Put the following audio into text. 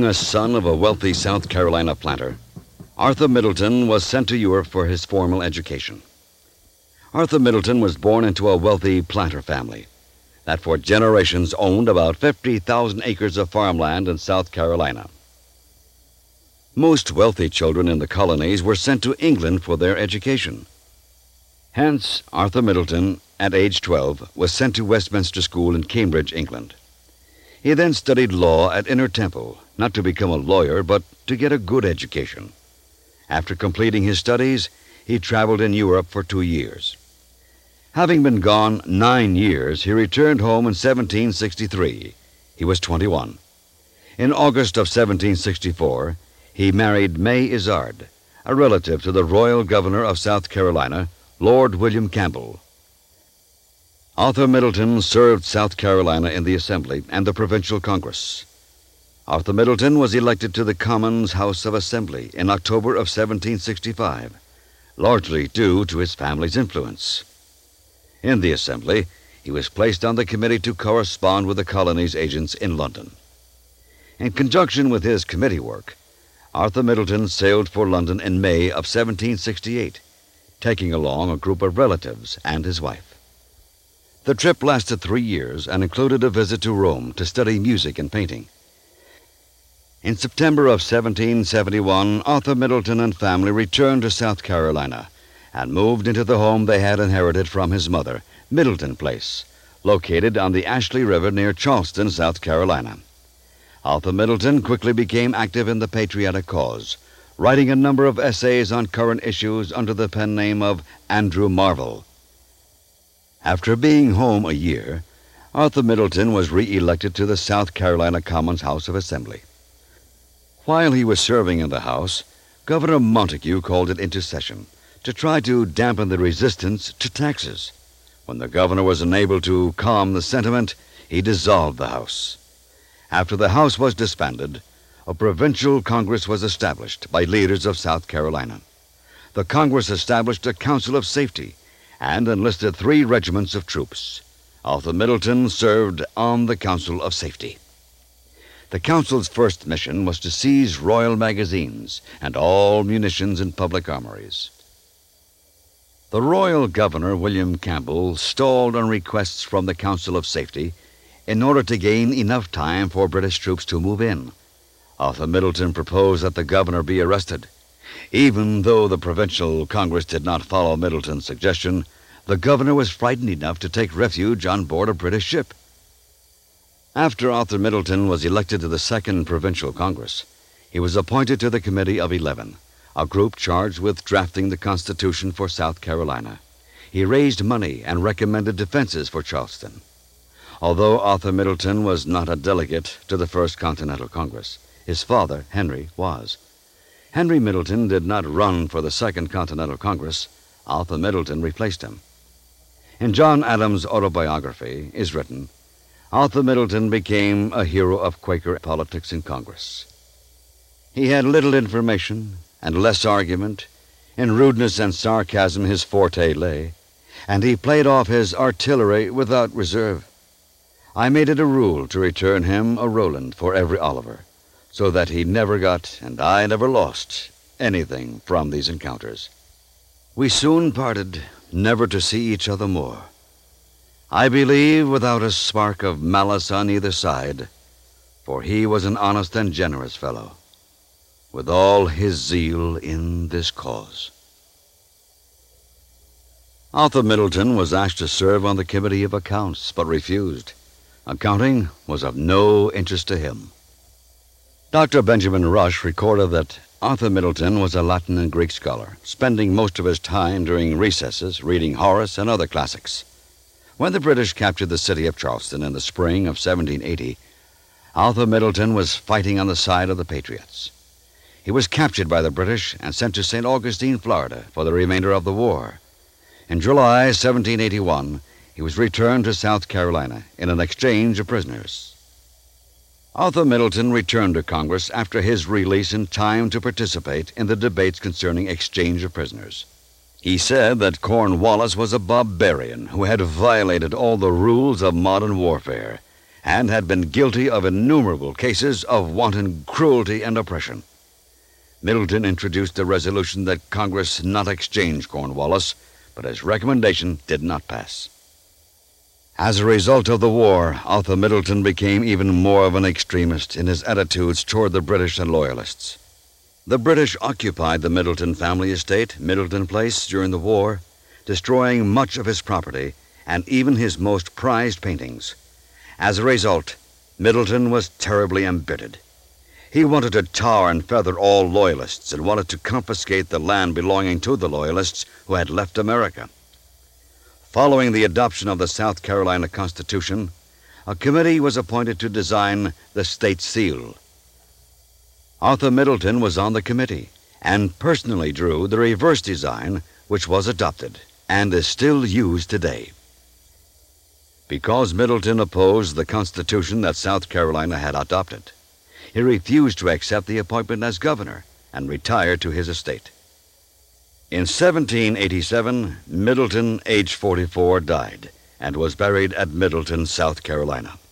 Being a son of a wealthy South Carolina planter, Arthur Middleton was sent to Europe for his formal education. Arthur Middleton was born into a wealthy planter family that for generations owned about 50,000 acres of farmland in South Carolina. Most wealthy children in the colonies were sent to England for their education. Hence, Arthur Middleton, at age 12, was sent to Westminster School in Cambridge, England. He then studied law at Inner Temple, not to become a lawyer, but to get a good education. After completing his studies, he traveled in Europe for 2 years. Having been gone 9 years, he returned home in 1763. He was 21. In August of 1764, he married May Izard, a relative to the royal governor of South Carolina, Lord William Campbell. Arthur Middleton served South Carolina in the Assembly and the Provincial Congress. Arthur Middleton was elected to the Commons House of Assembly in October of 1765, largely due to his family's influence. In the Assembly, he was placed on the committee to correspond with the colony's agents in London. In conjunction with his committee work, Arthur Middleton sailed for London in May of 1768, taking along a group of relatives and his wife. The trip lasted 3 years and included a visit to Rome to study music and painting. In September of 1771, Arthur Middleton and family returned to South Carolina and moved into the home they had inherited from his mother, Middleton Place, located on the Ashley River near Charleston, South Carolina. Arthur Middleton quickly became active in the patriotic cause, writing a number of essays on current issues under the pen name of Andrew Marvell. After being home a year, Arthur Middleton was re-elected to the South Carolina Commons House of Assembly. While he was serving in the House, Governor Montague called it into session to try to dampen the resistance to taxes. When the governor was unable to calm the sentiment, he dissolved the House. After the House was disbanded, a provincial Congress was established by leaders of South Carolina. The Congress established a Council of Safety and enlisted 3 regiments of troops. Arthur Middleton served on the Council of Safety. The Council's first mission was to seize royal magazines and all munitions in public armories. The royal governor, William Campbell, stalled on requests from the Council of Safety in order to gain enough time for British troops to move in. Arthur Middleton proposed that the governor be arrested. Even though the provincial Congress did not follow Middleton's suggestion, the governor was frightened enough to take refuge on board a British ship. After Arthur Middleton was elected to the Second Provincial Congress, he was appointed to the Committee of 11, a group charged with drafting the Constitution for South Carolina. He raised money and recommended defenses for Charleston. Although Arthur Middleton was not a delegate to the First Continental Congress, his father, Henry, was. Henry Middleton did not run for the Second Continental Congress. Arthur Middleton replaced him. In John Adams' autobiography is written, Arthur Middleton became a hero of Quaker politics in Congress. He had little information and less argument. In rudeness and sarcasm his forte lay, and he played off his artillery without reserve. I made it a rule to return him a Roland for every Oliver, so that he never got, and I never lost, anything from these encounters. We soon parted, never to see each other more. I believe without a spark of malice on either side, for he was an honest and generous fellow, with all his zeal in this cause. Arthur Middleton was asked to serve on the Committee of Accounts, but refused. Accounting was of no interest to him. Dr. Benjamin Rush recorded that Arthur Middleton was a Latin and Greek scholar, spending most of his time during recesses reading Horace and other classics. When the British captured the city of Charleston in the spring of 1780, Arthur Middleton was fighting on the side of the Patriots. He was captured by the British and sent to St. Augustine, Florida, for the remainder of the war. In July 1781, he was returned to South Carolina in an exchange of prisoners. Arthur Middleton returned to Congress after his release in time to participate in the debates concerning exchange of prisoners. He said that Cornwallis was a barbarian who had violated all the rules of modern warfare, and had been guilty of innumerable cases of wanton cruelty and oppression. Middleton introduced a resolution that Congress not exchange Cornwallis, but his recommendation did not pass. As a result of the war, Arthur Middleton became even more of an extremist in his attitudes toward the British and Loyalists. The British occupied the Middleton family estate, Middleton Place, during the war, destroying much of his property and even his most prized paintings. As a result, Middleton was terribly embittered. He wanted to tar and feather all Loyalists and wanted to confiscate the land belonging to the Loyalists who had left America. Following the adoption of the South Carolina Constitution, a committee was appointed to design the state seal. Arthur Middleton was on the committee and personally drew the reverse design, which was adopted and is still used today. Because Middleton opposed the Constitution that South Carolina had adopted, he refused to accept the appointment as governor and retired to his estate. In 1787, Middleton, aged 44, died and was buried at Middleton, South Carolina.